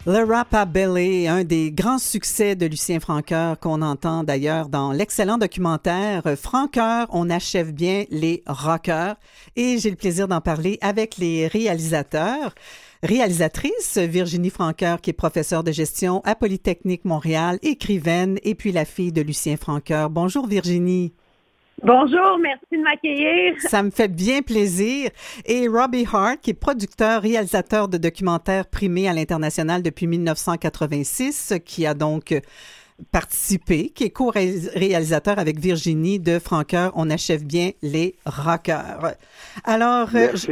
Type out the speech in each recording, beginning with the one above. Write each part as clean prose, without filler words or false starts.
Le Rap-A-Belly, un des grands succès de Lucien Francoeur qu'on entend d'ailleurs dans l'excellent documentaire Francoeur, on achève bien les rockers. Et j'ai le plaisir d'en parler avec les réalisatrice Virginie Francoeur, qui est professeure de gestion à Polytechnique Montréal, écrivaine, et puis la fille de Lucien Francoeur. Bonjour Virginie. Bonjour, merci de m'accueillir. Ça me fait bien plaisir. Et Robbie Hart, qui est producteur, réalisateur de documentaires primés à l'international depuis 1986, qui a donc participé, qui est co-réalisateur avec Virginie de Francoeur, On achève bien les rockers. Alors,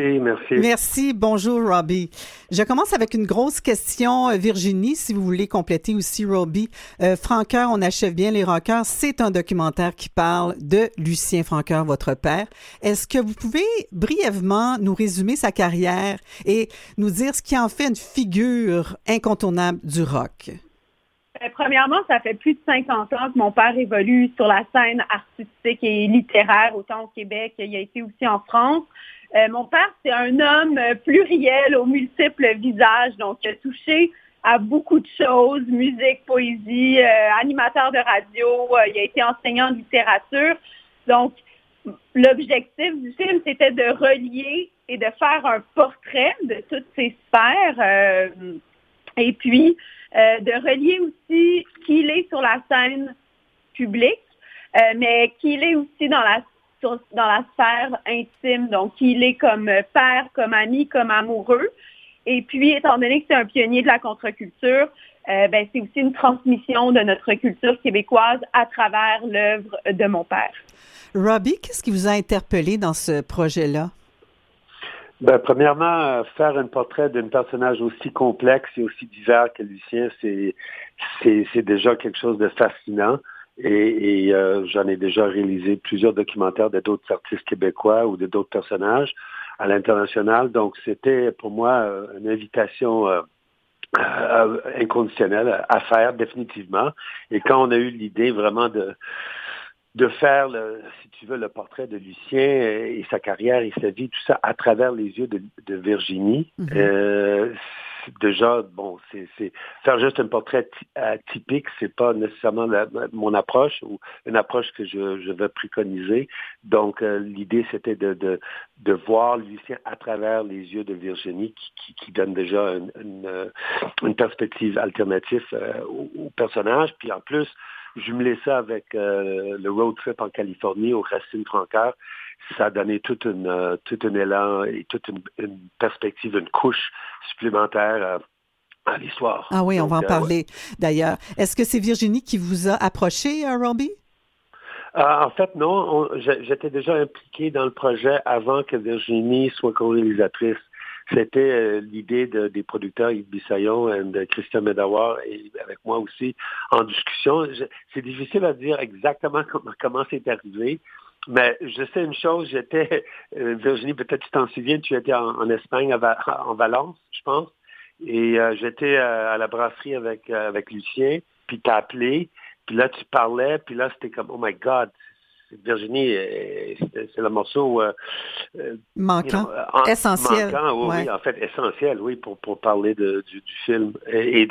merci. Bonjour, Robbie. Je commence avec une grosse question, Virginie, si vous voulez compléter aussi, Robbie. Francoeur, On achève bien les rockers, c'est un documentaire qui parle de Lucien Francoeur, votre père. Est-ce que vous pouvez brièvement nous résumer sa carrière et nous dire ce qui en fait une figure incontournable du rock? Premièrement, ça fait plus de 50 ans que mon père évolue sur la scène artistique et littéraire, autant au Québec qu'il a été aussi en France. Mon père, c'est un homme pluriel aux multiples visages, donc il a touché à beaucoup de choses, musique, poésie, animateur de radio, il a été enseignant de littérature. Donc, l'objectif du film, c'était de relier et de faire un portrait de toutes ces sphères et puis de relier aussi qui il est sur la scène publique, mais qui il est aussi dans la sphère intime, donc qui il est comme père, comme ami, comme amoureux. Et puis, étant donné que c'est un pionnier de la contre-culture, c'est aussi une transmission de notre culture québécoise à travers l'œuvre de mon père. Robbie, qu'est-ce qui vous a interpellé dans ce projet-là? Premièrement, faire un portrait d'un personnage aussi complexe et aussi divers que Lucien, c'est déjà quelque chose de fascinant. Et j'en ai déjà réalisé plusieurs documentaires de d'autres artistes québécois ou de d'autres personnages à l'international. Donc, c'était pour moi une invitation inconditionnelle à faire définitivement. Et quand on a eu l'idée vraiment de faire, si tu veux, le portrait de Lucien et sa carrière et sa vie, tout ça, à travers les yeux de Virginie. Mm-hmm. Déjà, bon, c'est faire juste un portrait typique, c'est pas nécessairement mon approche ou une approche que je vais préconiser. Donc, l'idée, c'était de voir Lucien à travers les yeux de Virginie, qui donne déjà une perspective alternative au personnage. Puis en plus, jumeler ça avec le road trip en Californie au Racine Francoeur, ça a donné tout un élan et toute une perspective, une couche supplémentaire à l'histoire. Ah oui, on va en parler d'ailleurs. Est-ce que c'est Virginie qui vous a approché, Robbie? En fait, non. J'étais déjà impliqué dans le projet avant que Virginie soit co-réalisatrice. C'était l'idée des producteurs Yves Bissaillon et de Christian Medawar et avec moi aussi en discussion. C'est difficile à dire exactement comment c'est arrivé, mais je sais une chose, Virginie, peut-être tu t'en souviens, tu étais en Espagne, en Valence, je pense, et j'étais à la brasserie avec Lucien, puis t'as appelé, puis là tu parlais, puis là c'était comme, oh my God, Virginie, c'est le morceau manquant, essentiel. Manquant, oui, en fait, essentiel, oui, pour parler du film et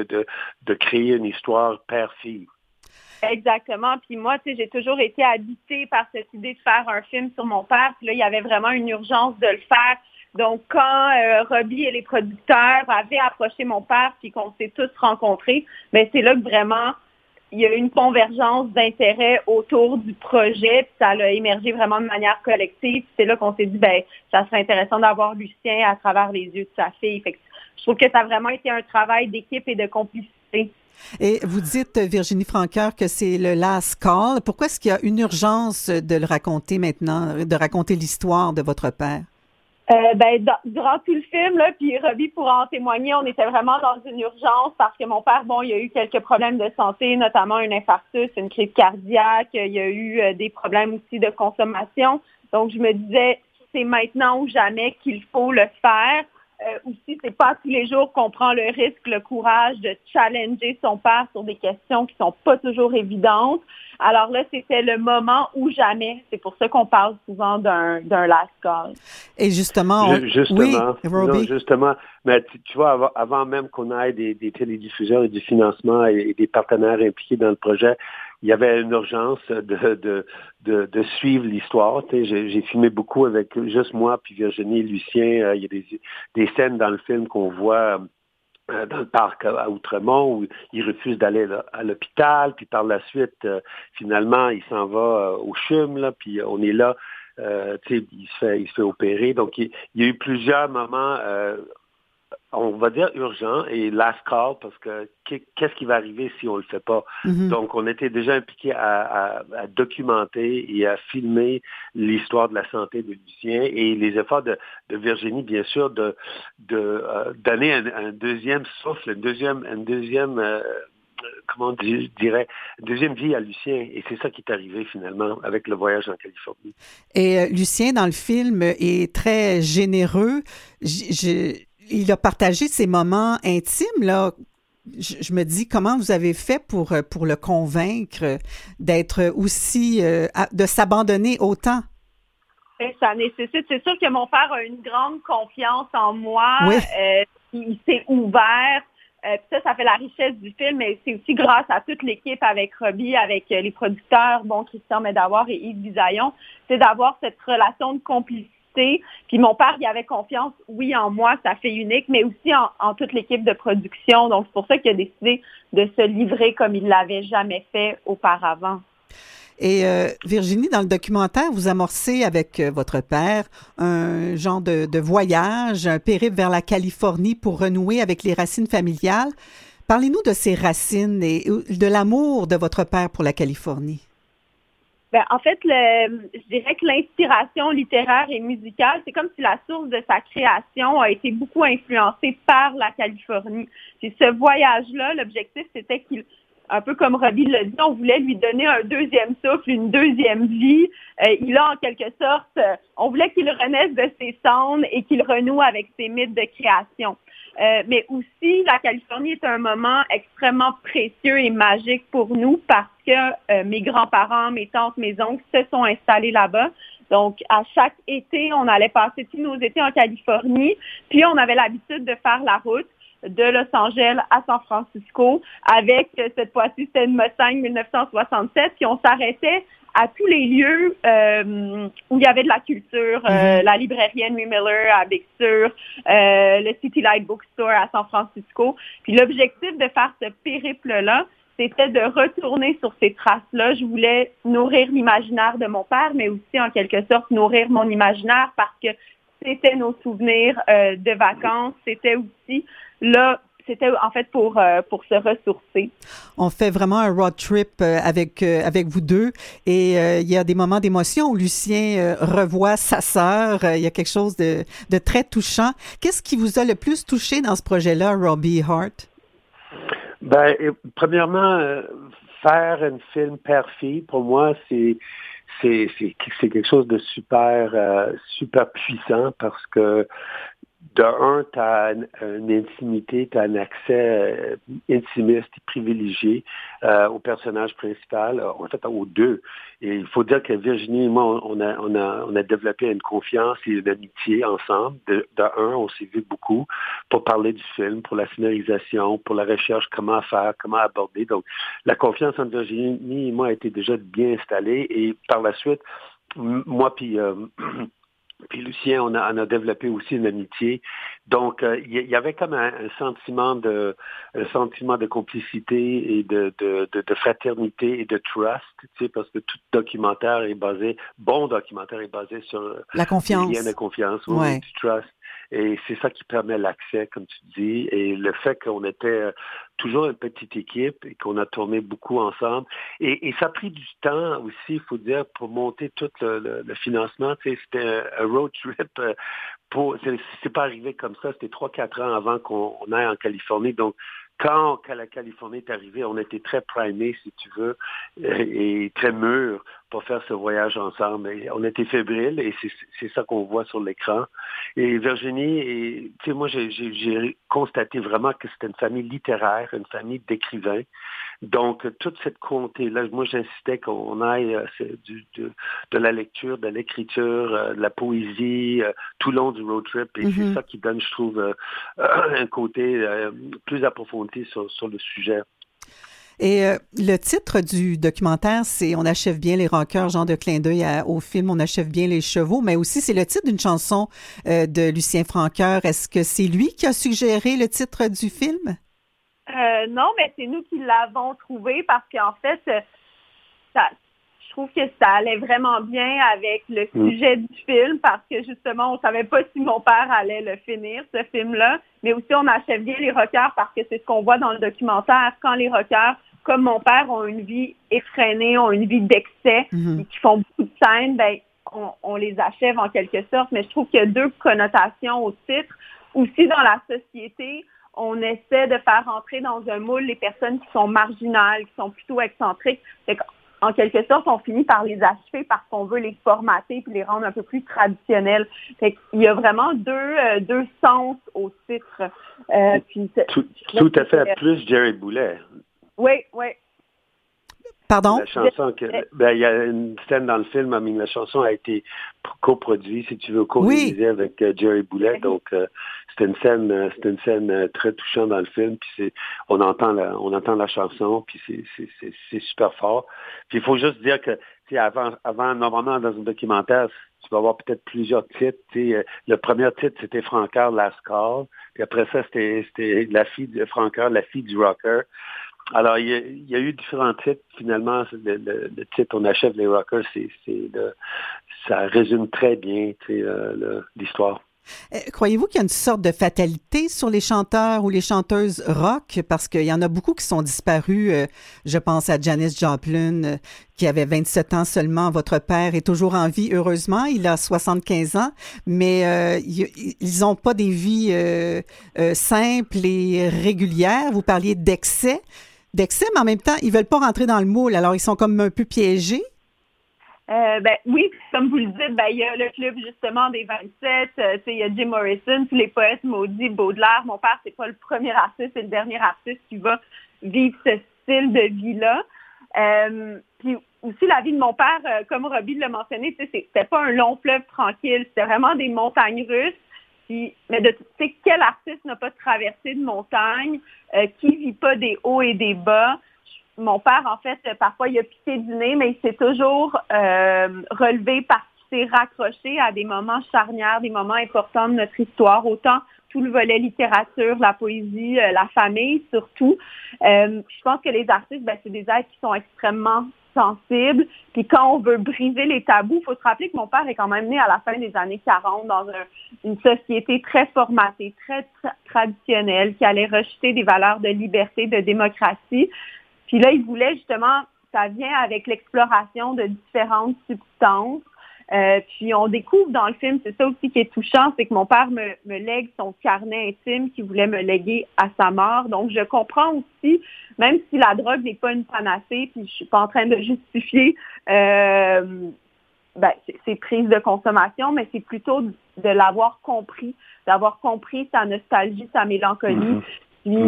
de créer une histoire père-fille. Exactement. Puis moi, tu sais, j'ai toujours été habitée par cette idée de faire un film sur mon père. Puis là, il y avait vraiment une urgence de le faire. Donc, quand Robbie et les producteurs avaient approché mon père, puis qu'on s'est tous rencontrés, c'est là que vraiment il y a eu une convergence d'intérêts autour du projet, puis ça a émergé vraiment de manière collective. Puis c'est là qu'on s'est dit, ça serait intéressant d'avoir Lucien à travers les yeux de sa fille. Fait que je trouve que ça a vraiment été un travail d'équipe et de complicité. Et vous dites, Virginie Francoeur, que c'est le last call. Pourquoi est-ce qu'il y a une urgence de le raconter maintenant, de raconter l'histoire de votre père? Durant tout le film, là, puis Robbie pourra en témoigner, on était vraiment dans une urgence parce que mon père, il a eu quelques problèmes de santé, notamment un infarctus, une crise cardiaque, il y a eu des problèmes aussi de consommation. Donc, je me disais, c'est maintenant ou jamais qu'il faut le faire. Aussi, c'est pas tous les jours qu'on prend le risque, le courage de challenger son père sur des questions qui sont pas toujours évidentes. Alors là, c'était le moment ou jamais. C'est pour ça qu'on parle souvent d'un last call. Et justement, oui, Robbie. Non, justement, mais tu vois, avant même qu'on ait des télédiffuseurs et du financement et des partenaires impliqués dans le projet, il y avait une urgence de suivre l'histoire. Tu sais, j'ai filmé beaucoup avec juste moi puis Virginie et Lucien. Il y a des scènes dans le film qu'on voit dans le parc à Outremont où il refuse d'aller à l'hôpital, puis par la suite, finalement, il s'en va au CHUM, là, puis on est là, tu sais, il se fait opérer. Donc, il y a eu plusieurs moments, on va dire urgents et last call, parce que qu'est-ce qui va arriver si on le fait pas? Mm-hmm. Donc, on était déjà impliqués à documenter et à filmer l'histoire de la santé de Lucien et les efforts de Virginie, bien sûr, de donner un deuxième souffle, une deuxième comment je dirais, deuxième vie à Lucien. Et c'est ça qui est arrivé finalement avec le voyage en Californie. Et Lucien, dans le film, est très généreux. Il a partagé ses moments intimes, là. Je me dis, comment vous avez fait pour le convaincre d'être aussi, de s'abandonner autant? Ça nécessite, c'est sûr que mon père a une grande confiance en moi. Oui. Il s'est ouvert. Ça fait la richesse du film, mais c'est aussi grâce à toute l'équipe avec Robbie, avec les producteurs, Christian Medawar et Yves Bisaillon, c'est d'avoir cette relation de complicité. Puis mon père, il avait confiance, oui, en moi, ça fait unique, mais aussi en toute l'équipe de production. Donc, c'est pour ça qu'il a décidé de se livrer comme il l'avait jamais fait auparavant. Et Virginie, dans le documentaire, vous amorcez avec votre père un genre de voyage, un périple vers la Californie pour renouer avec les racines familiales. Parlez-nous de ces racines et de l'amour de votre père pour la Californie. En fait, je dirais que l'inspiration littéraire et musicale, c'est comme si la source de sa création a été beaucoup influencée par la Californie. Puis ce voyage-là, l'objectif, c'était un peu comme Robbie l'a dit, on voulait lui donner un deuxième souffle, une deuxième vie. Il a en quelque sorte, on voulait qu'il renaisse de ses cendres et qu'il renoue avec ses mythes de création. Mais aussi, la Californie est un moment extrêmement précieux et magique pour nous parce que mes grands-parents, mes tantes, mes oncles se sont installés là-bas. Donc, à chaque été, on allait passer tous nos étés en Californie, puis on avait l'habitude de faire la route de Los Angeles à San Francisco avec, cette fois-ci, c'était une Mustang 1967, puis on s'arrêtait à tous les lieux où il y avait de la culture, la librairie Henry Miller à Big Sur, le City Light Bookstore à San Francisco. Puis l'objectif de faire ce périple-là, c'était de retourner sur ces traces-là. Je voulais nourrir l'imaginaire de mon père, mais aussi en quelque sorte nourrir mon imaginaire parce que c'était nos souvenirs de vacances. C'était aussi là, c'était en fait pour se ressourcer. On fait vraiment un road trip avec vous deux et il y a des moments d'émotion où Lucien revoit sa sœur. Il y a quelque chose de très touchant. Qu'est-ce qui vous a le plus touché dans ce projet-là, Robbie Hart? Premièrement, faire un film père-fille, pour moi, c'est quelque chose de super puissant parce que de un, tu as une intimité, tu as un accès intimiste et privilégié au personnage principal, en fait aux deux. Et il faut dire que Virginie et moi, on a développé une confiance et une amitié ensemble. De un, on s'est vu beaucoup pour parler du film, pour la scénarisation, pour la recherche, comment faire, comment aborder. Donc, la confiance entre Virginie et moi a été déjà bien installée. Et par la suite, moi puis Lucien, on a développé aussi une amitié. Donc, il y avait comme un sentiment de complicité et de fraternité et de trust, tu sais, parce que tout bon documentaire est basé sur la confiance. Des liens de confiance, ouais. Du trust. Et c'est ça qui permet l'accès, comme tu dis. Et le fait qu'on était toujours une petite équipe et qu'on a tourné beaucoup ensemble. Et ça a pris du temps aussi, il faut dire, pour monter tout le financement. Tu sais, c'était un road trip. C'est pas arrivé comme ça. C'était 3-4 ans avant qu'on aille en Californie. Donc, quand la Californie est arrivée, on était très primés, si tu veux, et très mûrs pour faire ce voyage ensemble. Et on était fébriles et c'est ça qu'on voit sur l'écran. Et Virginie, tu sais, moi, j'ai constaté vraiment que c'était une famille littéraire, une famille d'écrivains. Donc, toute cette comté-là, moi, j'insistais qu'on aille de la lecture, de l'écriture, de la poésie, tout le long du road trip. Et c'est ça qui donne, je trouve, un côté plus approfondi sur le sujet. Et le titre du documentaire, c'est On achève bien les rockers, genre de clin d'œil au film On achève bien les chevaux, mais aussi c'est le titre d'une chanson de Lucien Francoeur. Est-ce que c'est lui qui a suggéré le titre du film? Non, mais c'est nous qui l'avons trouvé parce qu'en fait, je trouve que ça allait vraiment bien avec le sujet du film parce que justement, on savait pas si mon père allait le finir, ce film-là, mais aussi on achève bien les rockers parce que c'est ce qu'on voit dans le documentaire. Quand les rockers, comme mon père, ont une vie effrénée, ont une vie d'excès et qui font beaucoup de scènes, ben on les achève en quelque sorte, mais je trouve qu'il y a deux connotations au titre. Aussi dans la société, on essaie de faire entrer dans un moule les personnes qui sont marginales, qui sont plutôt excentriques. En quelque sorte, on finit par les achever parce qu'on veut les formater puis les rendre un peu plus traditionnels. Fait qu'il y a vraiment deux sens au titre. Tout à fait, plus Jerry Boulet. Oui. Pardon? La chanson, il y a une scène dans le film, mais la chanson a été coproduite, si tu veux, co-réalisée avec Jerry Boulet. Donc, c'est une scène très touchante dans le film. Puis on entend la chanson, puis c'est super fort. Puis il faut juste dire que, avant, normalement, dans un documentaire, tu vas avoir peut-être plusieurs titres. Le premier titre, c'était Francoeur Last Call. Puis après ça, c'était la fille de Francoeur, la fille du rocker. Alors, il y a eu différents titres. Finalement, le titre On achève les rockers, ça résume très bien l'histoire. Croyez-vous qu'il y a une sorte de fatalité sur les chanteurs ou les chanteuses rock? Parce qu'il y en a beaucoup qui sont disparus. Je pense à Janis Joplin, qui avait 27 ans seulement. Votre père est toujours en vie, heureusement. Il a 75 ans. Mais ils n'ont pas des vies simples et régulières. Vous parliez d'excès, mais en même temps, ils veulent pas rentrer dans le moule. Alors, ils sont comme un peu piégés. Oui, comme vous le dites, il y a le club justement des 27, il y a Jim Morrison, tous les poètes maudits, Baudelaire. Mon père, c'est pas le premier artiste, c'est le dernier artiste qui va vivre ce style de vie-là. Puis aussi la vie de mon père, comme Robbie l'a mentionné, c'était pas un long fleuve tranquille, c'était vraiment des montagnes russes. Mais quel artiste n'a pas traversé de montagne, qui vit pas des hauts et des bas? Mon père, en fait, parfois, il a piqué du nez, mais il s'est toujours relevé parce qu'il s'est raccroché à des moments charnières, des moments importants de notre histoire, autant tout le volet littérature, la poésie, la famille, surtout. Je pense que les artistes, c'est des êtres qui sont extrêmement sensibles. Puis quand on veut briser les tabous, il faut se rappeler que mon père est quand même né à la fin des années 40 dans une société très formatée, très traditionnelle, qui allait rejeter des valeurs de liberté, de démocratie. Puis là, il voulait justement, ça vient avec l'exploration de différentes substances. Puis on découvre dans le film, c'est ça aussi qui est touchant, c'est que mon père me lègue son carnet intime qu'il voulait me léguer à sa mort. Donc je comprends aussi, même si la drogue n'est pas une panacée, puis je suis pas en train de justifier ses prises de consommation, mais c'est plutôt de l'avoir compris, d'avoir compris sa nostalgie, sa mélancolie, puis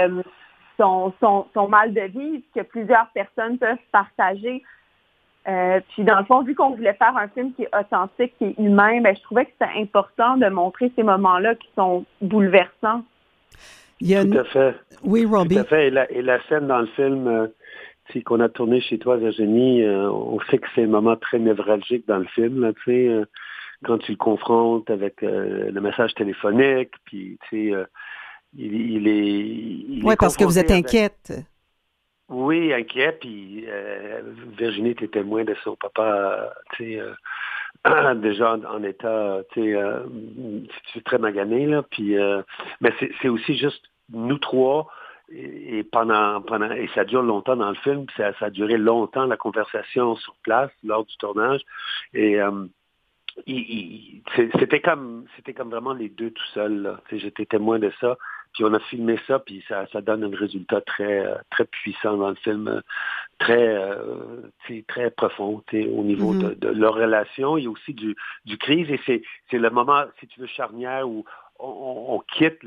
son mal de vivre que plusieurs personnes peuvent partager. Puis dans le fond, vu qu'on voulait faire un film qui est authentique, qui est humain, je trouvais que c'était important de montrer ces moments-là qui sont bouleversants. Tout à fait. Oui, Robbie. Tout à fait. Et la scène dans le film qu'on a tourné chez toi, Virginie, on sait que c'est un moment très névralgique dans le film, là, quand tu le confrontes avec le message téléphonique, puis il est parce que vous êtes inquiète. Oui, inquiet, puis Virginie était témoin de son papa, déjà en état, très magané, là, puis, mais c'est aussi juste nous trois, et pendant et ça dure longtemps dans le film, ça a duré longtemps, la conversation sur place, lors du tournage, et c'était comme vraiment les deux tout seuls, là. J'étais témoin de ça. Puis on a filmé ça, puis ça donne un résultat très très puissant dans le film, très très profond au niveau de leur relation. Il y a aussi du crise, et c'est le moment, si tu veux, charnière où on quitte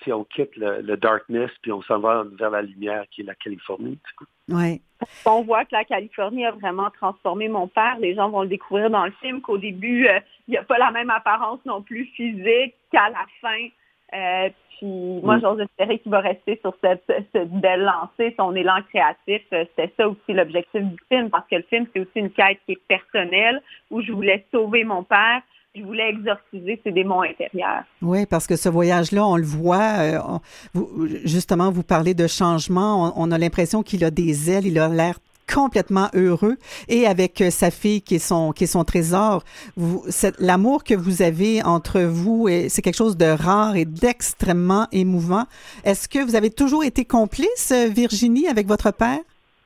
le darkness, puis on s'en va vers la lumière qui est la Californie. Oui. On voit que la Californie a vraiment transformé mon père. Les gens vont le découvrir dans le film, qu'au début, il n'y a pas la même apparence non plus physique qu'à la fin. Puis moi, j'ose espérer qu'il va rester sur cette belle lancée, son élan créatif. C'était ça aussi l'objectif du film, parce que le film, c'est aussi une quête qui est personnelle, où je voulais sauver mon père. Je voulais exorciser ses démons intérieurs. Oui, parce que ce voyage-là, on le voit, justement, vous parlez de changement, on a l'impression qu'il a des ailes, il a l'air complètement heureux, et avec sa fille qui est son trésor. L'amour que vous avez entre vous, c'est quelque chose de rare et d'extrêmement émouvant. Est-ce que vous avez toujours été complice, Virginie, avec votre père?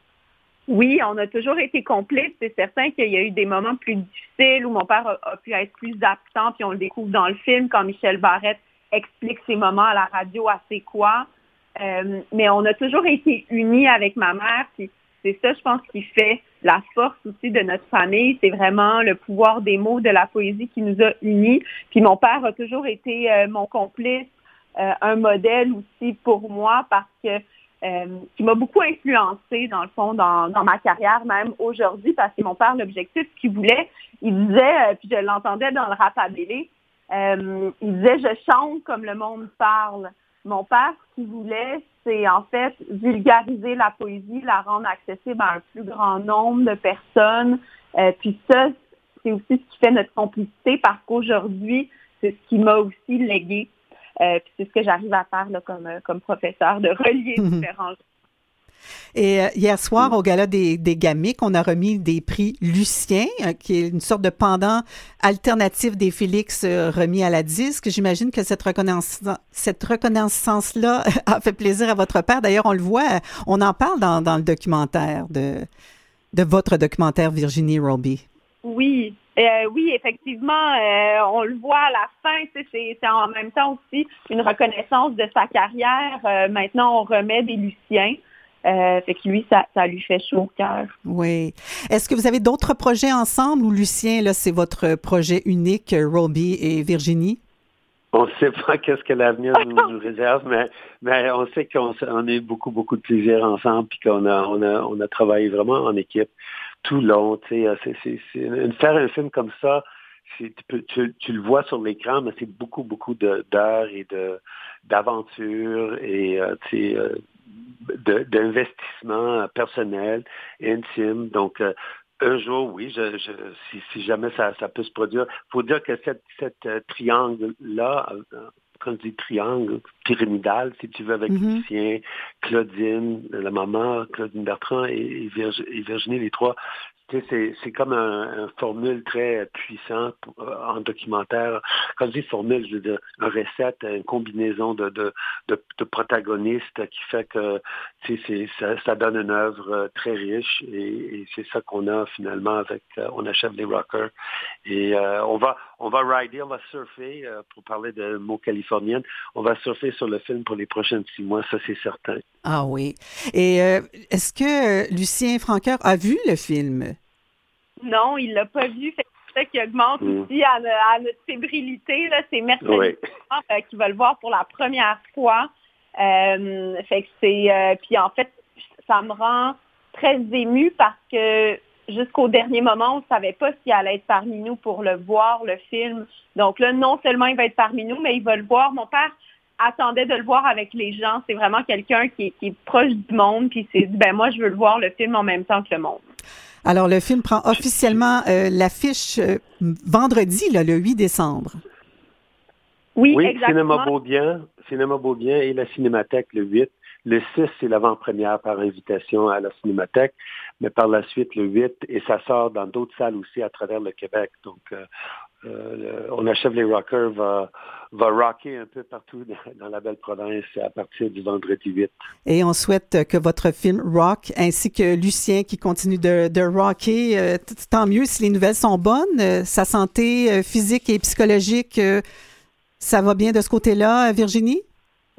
Oui, on a toujours été complices. C'est certain qu'il y a eu des moments plus difficiles où mon père a pu être plus absent, puis on le découvre dans le film quand Michel Barrette explique ses moments à la radio à C'est quoi. Mais on a toujours été unis avec ma mère, puis c'est ça, je pense, qui fait la force aussi de notre famille. C'est vraiment le pouvoir des mots, de la poésie qui nous a unis. Puis mon père a toujours été mon complice, un modèle aussi pour moi, parce que qui m'a beaucoup influencée, dans le fond, dans ma carrière, même aujourd'hui, parce que mon père, l'objectif qu'il voulait, il disait, puis je l'entendais dans le rap-a-bélé, il disait « Je chante comme le monde parle ». Mon père, ce qu'il voulait, c'est en fait vulgariser la poésie, la rendre accessible à un plus grand nombre de personnes. Puis ça, c'est aussi ce qui fait notre complicité, parce qu'aujourd'hui, c'est ce qui m'a aussi légué. Puis c'est ce que j'arrive à faire là, comme professeur, de relier différents. Et hier soir, au Gala des Gamiques, on a remis des prix Lucien, qui est une sorte de pendant alternatif des Félix remis à la disque. J'imagine que cette reconnaissance-là a fait plaisir à votre père. D'ailleurs, on le voit, on en parle dans le documentaire de votre documentaire, Virginie Roby. Oui. Oui, effectivement, on le voit à la fin, c'est en même temps aussi une reconnaissance de sa carrière. Maintenant, on remet des Luciens. Fait que lui, ça lui fait chaud au cœur. Oui. Est-ce que vous avez d'autres projets ensemble, ou Lucien, là, c'est votre projet unique, Roby et Virginie? On ne sait pas qu'est-ce que l'avenir nous réserve, mais on sait qu'on a eu beaucoup de plaisir ensemble, puis qu'on a travaillé vraiment en équipe tout long. Tu sais, faire un film comme ça, tu le vois sur l'écran, mais c'est beaucoup d'heures et d'aventures et d'investissement personnel, intime. Donc un jour, oui, si jamais ça peut se produire, il faut dire que cette triangle-là, quand je dis triangle, pyramidal, si tu veux, avec Lucien, Claudine, la maman, Claudine Bertrand et Virginie, les trois, c'est comme un formule très puissant en documentaire. Quand je dis formule, je veux dire une recette, une combinaison de protagonistes qui fait que ça donne une œuvre très riche, et c'est ça qu'on a finalement avec On achève les rockers. Et on va rider, on va surfer, pour parler de mots californiennes, on va surfer sur le film pour les prochains 6 mois, ça c'est certain. Ah oui. Et est-ce que Lucien Francoeur a vu le film? Non, il l'a pas vu. C'est ça qui augmente aussi à notre fébrilité. Là. C'est mercredi qu'il va le voir pour la première fois. Fait que c'est puis en fait, ça me rend très émue, parce que jusqu'au dernier moment, on ne savait pas s'il allait être parmi nous pour le voir, le film. Donc là, non seulement il va être parmi nous, mais il va le voir. Mon père attendait de le voir avec les gens. C'est vraiment quelqu'un qui est proche du monde, puis il s'est dit, moi, je veux le voir, le film, en même temps que le monde. Alors, le film prend officiellement l'affiche vendredi, là, le 8 décembre. Oui, exactement. Cinéma Beaubien et la Cinémathèque le 8. Le 6, c'est l'avant-première par invitation à la Cinémathèque, mais par la suite, le 8, et ça sort dans d'autres salles aussi à travers le Québec. Donc, On achève les rockers va rocker un peu partout dans la belle province à partir du vendredi 8. Et on souhaite que votre film rock, ainsi que Lucien qui continue de rocker, tant mieux si les nouvelles sont bonnes. Sa santé physique et psychologique, ça va bien de ce côté-là, Virginie?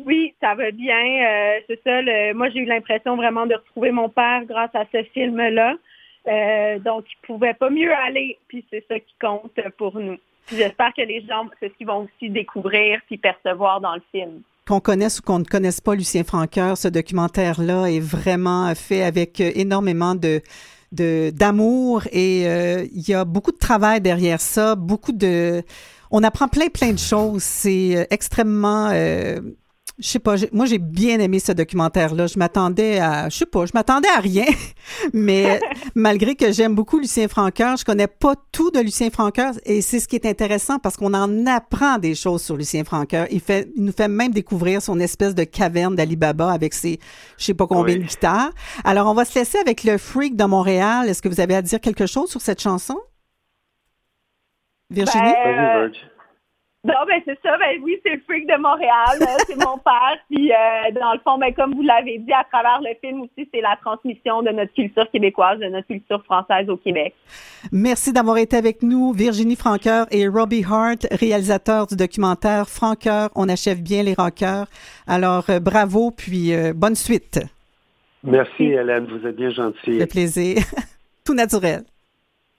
Oui, ça va bien. C'est ça. Moi, j'ai eu l'impression vraiment de retrouver mon père grâce à ce film-là. Donc, il pouvait pas mieux aller. Puis c'est ça qui compte pour nous. Puis j'espère que les gens, c'est ce qu'ils vont aussi découvrir puis percevoir dans le film. Qu'on connaisse ou qu'on ne connaisse pas Lucien Francoeur, ce documentaire-là est vraiment fait avec énormément d'amour et il y a beaucoup de travail derrière ça, on apprend plein de choses. C'est extrêmement, je sais pas, moi j'ai bien aimé ce documentaire-là. Je m'attendais à rien, mais malgré que j'aime beaucoup Lucien Francoeur, je connais pas tout de Lucien Francoeur et c'est ce qui est intéressant parce qu'on en apprend des choses sur Lucien Francoeur. Il nous fait même découvrir son espèce de caverne d'Ali Baba avec ses, je sais pas combien de guitares. Alors on va se laisser avec le Freak de Montréal. Est-ce que vous avez à dire quelque chose sur cette chanson? Virginie? Non, c'est ça. Oui, c'est le Freak de Montréal. C'est mon père. Puis, dans le fond, comme vous l'avez dit, à travers le film aussi, c'est la transmission de notre culture québécoise, de notre culture française au Québec. Merci d'avoir été avec nous, Virginie Francoeur et Robbie Hart, réalisateurs du documentaire Francoeur, on achève bien les rockers. Alors, bravo, puis bonne suite. Merci, Hélène. Vous êtes bien gentille. Le plaisir. Tout naturel.